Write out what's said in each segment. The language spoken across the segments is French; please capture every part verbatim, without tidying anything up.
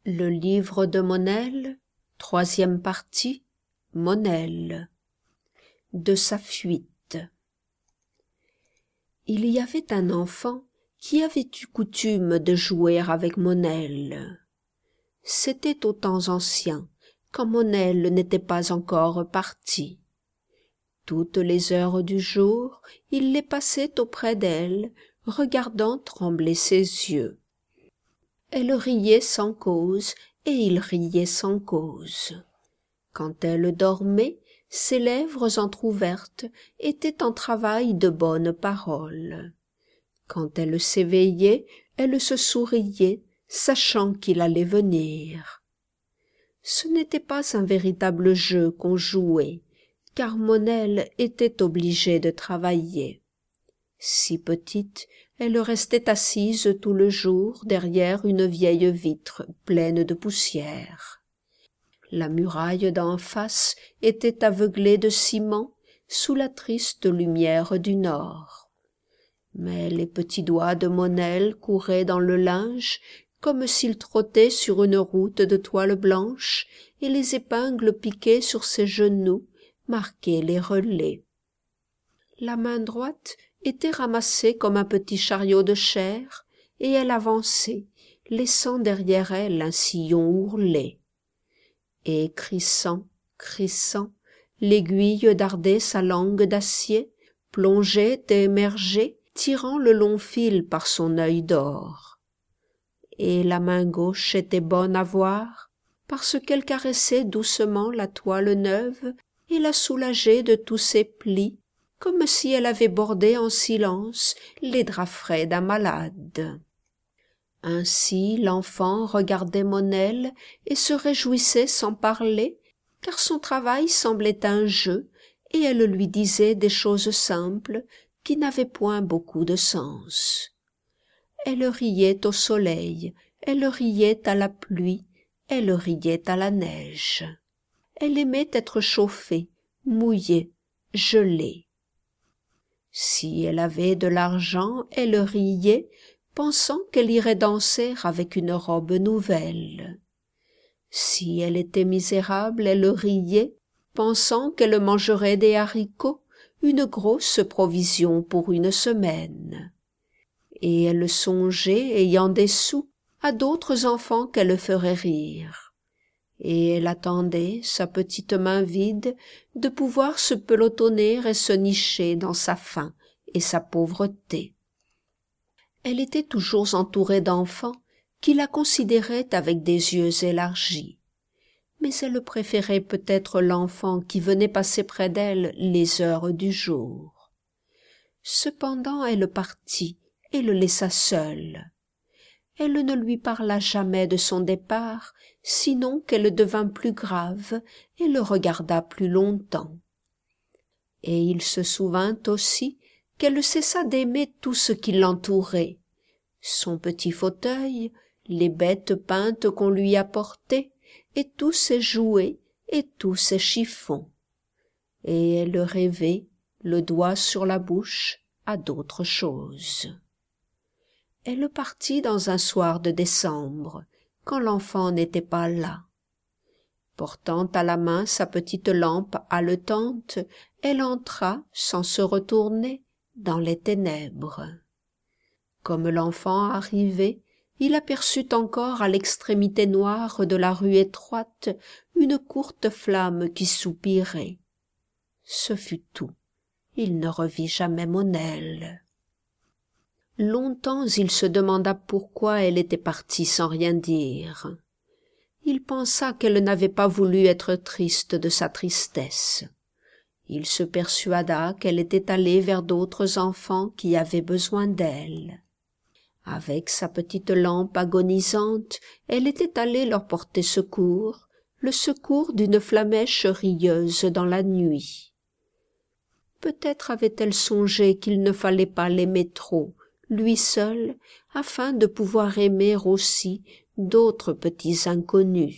Le livre de Monel, troisième partie, Monel. De sa fuite. Il y avait un enfant qui avait eu coutume de jouer avec Monel. C'était aux temps anciens, quand Monel n'était pas encore parti. Toutes les heures du jour, il les passait auprès d'elle, regardant trembler ses yeux. Elle riait sans cause, et il riait sans cause. Quand elle dormait, ses lèvres entr'ouvertes étaient en travail de bonnes paroles. Quand elle s'éveillait, elle se souriait, sachant qu'il allait venir. Ce n'était pas un véritable jeu qu'on jouait, car Monel était obligée de travailler. Si petite, elle restait assise tout le jour derrière une vieille vitre pleine de poussière. La muraille d'en face était aveuglée de ciment sous la triste lumière du nord. Mais les petits doigts de Monel couraient dans le linge comme s'il trottait sur une route de toile blanche, et les épingles piquées sur ses genoux marquaient les relais. La main droite était ramassée comme un petit chariot de chair, et elle avançait, laissant derrière elle un sillon ourlé. Et crissant, crissant, l'aiguille dardait sa langue d'acier, plongeait et émergeait, tirant le long fil par son œil d'or. Et la main gauche était bonne à voir, parce qu'elle caressait doucement la toile neuve et la soulageait de tous ses plis, comme si elle avait bordé en silence les draps frais d'un malade. Ainsi l'enfant regardait Monel et se réjouissait sans parler, car son travail semblait un jeu, et elle lui disait des choses simples qui n'avaient point beaucoup de sens. Elle riait au soleil, elle riait à la pluie, elle riait à la neige. Elle aimait être chauffée, mouillée, gelée. Si elle avait de l'argent, elle riait, pensant qu'elle irait danser avec une robe nouvelle. Si elle était misérable, elle riait, pensant qu'elle mangerait des haricots, une grosse provision pour une semaine. Et elle songeait, ayant des sous, à d'autres enfants qu'elle ferait rire. Et elle attendait, sa petite main vide, de pouvoir se pelotonner et se nicher dans sa faim et sa pauvreté. Elle était toujours entourée d'enfants qui la considéraient avec des yeux élargis. Mais elle préférait peut-être l'enfant qui venait passer près d'elle les heures du jour. Cependant elle partit et le laissa seul. Elle ne lui parla jamais de son départ, sinon qu'elle devint plus grave et le regarda plus longtemps. Et il se souvint aussi qu'elle cessa d'aimer tout ce qui l'entourait, son petit fauteuil, les bêtes peintes qu'on lui apportait, et tous ses jouets et tous ses chiffons. Et elle rêvait, le doigt sur la bouche, à d'autres choses. Elle partit dans un soir de décembre, quand l'enfant n'était pas là. Portant à la main sa petite lampe haletante, elle entra, sans se retourner, dans les ténèbres. Comme l'enfant arrivait, il aperçut encore à l'extrémité noire de la rue étroite une courte flamme qui soupirait. Ce fut tout. Il ne revit jamais Monel. Longtemps il se demanda pourquoi elle était partie sans rien dire. Il pensa qu'elle n'avait pas voulu être triste de sa tristesse. Il se persuada qu'elle était allée vers d'autres enfants qui avaient besoin d'elle. Avec sa petite lampe agonisante, elle était allée leur porter secours, le secours d'une flammèche rieuse dans la nuit. Peut-être avait-elle songé qu'il ne fallait pas l'aimer trop, lui seul, afin de pouvoir aimer aussi d'autres petits inconnus.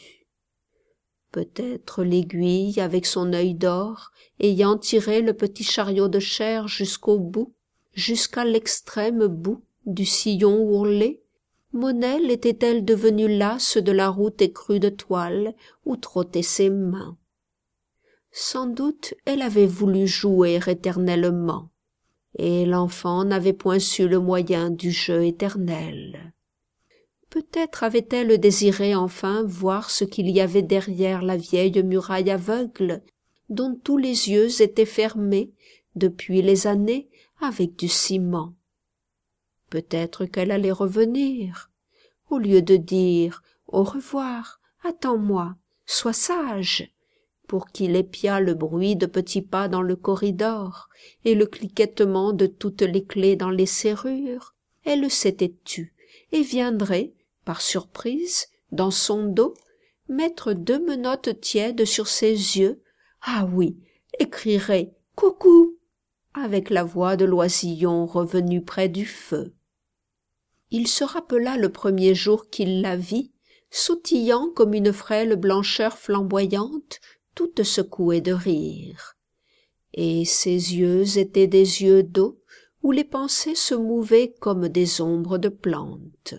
Peut-être l'aiguille, avec son œil d'or, ayant tiré le petit chariot de chair jusqu'au bout, jusqu'à l'extrême bout du sillon ourlé, Monelle était-elle devenue lasse de la route écrue de toile où trottaient ses mains? Sans doute elle avait voulu jouer éternellement, et l'enfant n'avait point su le moyen du jeu éternel. Peut-être avait-elle désiré enfin voir ce qu'il y avait derrière la vieille muraille aveugle, dont tous les yeux étaient fermés, depuis les années, avec du ciment. Peut-être qu'elle allait revenir. Au lieu de dire « Au revoir, attends-moi, sois sage », pour qu'il épiât le bruit de petits pas dans le corridor et le cliquetement de toutes les clés dans les serrures, elle s'était tue et viendrait, par surprise, dans son dos, mettre deux menottes tièdes sur ses yeux, ah oui, écrirait « Coucou » avec la voix de l'oisillon revenu près du feu. Il se rappela le premier jour qu'il la vit, sautillant comme une frêle blancheur flamboyante, toute secouée de rire. Et ses yeux étaient des yeux d'eau, où les pensées se mouvaient comme des ombres de plantes.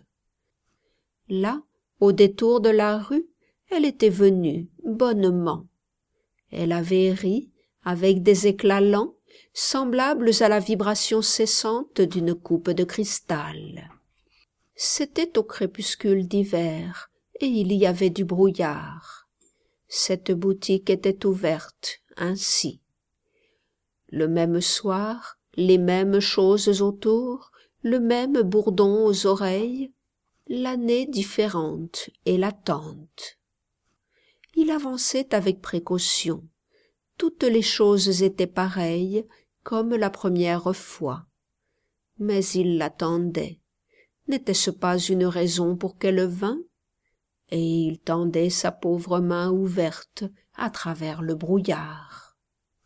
Là, au détour de la rue, elle était venue, bonnement. Elle avait ri, avec des éclats lents, semblables à la vibration cessante d'une coupe de cristal. C'était au crépuscule d'hiver, et il y avait du brouillard. Cette boutique était ouverte, ainsi. Le même soir, les mêmes choses autour, le même bourdon aux oreilles, l'année différente et latente. Il avançait avec précaution. Toutes les choses étaient pareilles, comme la première fois. Mais il l'attendait. N'était-ce pas une raison pour qu'elle vînt? Et il tendait sa pauvre main ouverte à travers le brouillard.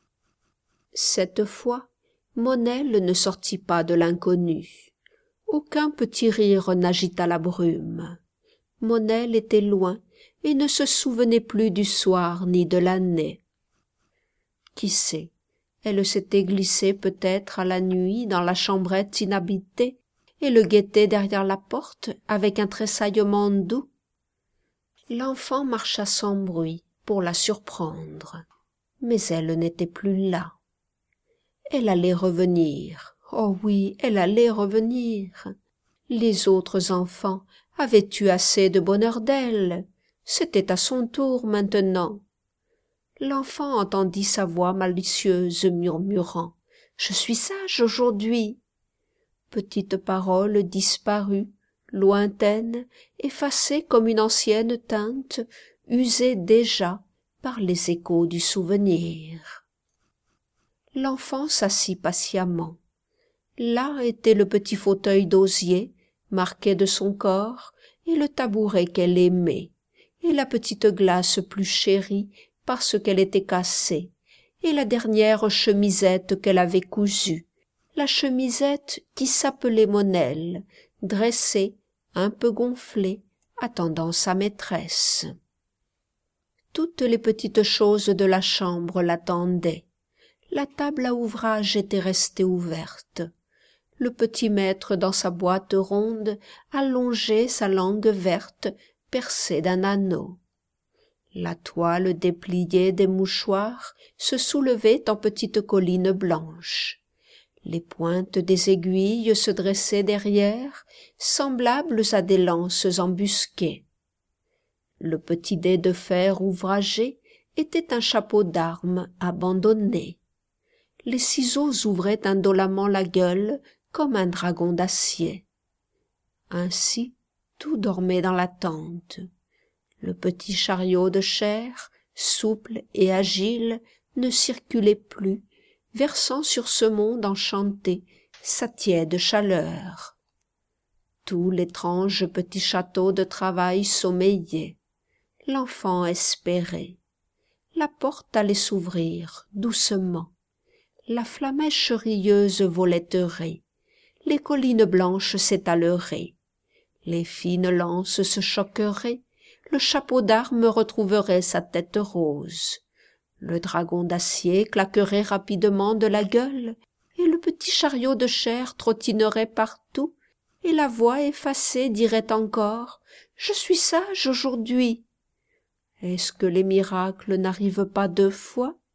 Cette fois, Monelle ne sortit pas de l'inconnu. Aucun petit rire n'agita la brume. Monelle était loin et ne se souvenait plus du soir ni de l'année. Qui sait, elle s'était glissée peut-être à la nuit dans la chambrette inhabitée et le guettait derrière la porte avec un tressaillement doux. L'enfant marcha sans bruit pour la surprendre, mais elle n'était plus là. Elle allait revenir, oh oui, elle allait revenir. Les autres enfants avaient eu assez de bonheur d'elle, c'était à son tour maintenant. L'enfant entendit sa voix malicieuse murmurant « Je suis sage aujourd'hui !» Petite parole disparue, lointaine, effacée comme une ancienne teinte, usée déjà par les échos du souvenir. L'enfant s'assit patiemment. Là était le petit fauteuil d'osier, marqué de son corps, et le tabouret qu'elle aimait, et la petite glace plus chérie parce qu'elle était cassée, et la dernière chemisette qu'elle avait cousue, la chemisette qui s'appelait Monelle, dressée, un peu gonflée, attendant sa maîtresse. Toutes les petites choses de la chambre l'attendaient. La table à ouvrage était restée ouverte. Le petit maître dans sa boîte ronde allongeait sa langue verte percée d'un anneau. La toile dépliée des mouchoirs se soulevait en petites collines blanches. Les pointes des aiguilles se dressaient derrière, semblables à des lances embusquées. Le petit dé de fer ouvragé était un chapeau d'armes abandonné. Les ciseaux ouvraient indolemment la gueule comme un dragon d'acier. Ainsi, tout dormait dans l'attente. Le petit chariot de chair, souple et agile, ne circulait plus, versant sur ce monde enchanté sa tiède chaleur. Tout l'étrange petit château de travail sommeillait. L'enfant espérait. La porte allait s'ouvrir doucement. La flamèche rieuse voletterait. Les collines blanches s'étaleraient. Les fines lances se choqueraient. Le chapeau d'armes retrouverait sa tête rose. Le dragon d'acier claquerait rapidement de la gueule, et le petit chariot de chair trottinerait partout, et la voix effacée dirait encore « Je suis sage aujourd'hui ». Est-ce que les miracles n'arrivent pas deux fois?